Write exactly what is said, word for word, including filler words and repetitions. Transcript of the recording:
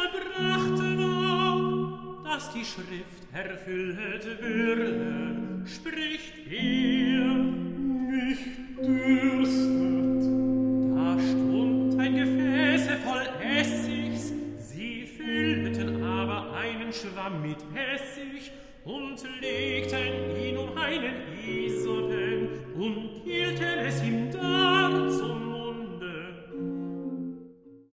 brachten ob, dass die Schrift erfüllt würde, spricht er, mich dürstet. Da stund ein Gefäße voll Essigs, sie füllten aber einen Schwamm mit Essig und legten